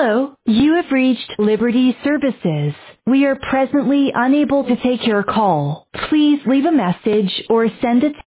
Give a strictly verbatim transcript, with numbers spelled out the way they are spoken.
Hello, you have reached Liberty Services. We are presently unable to take your call. Please leave a message or send a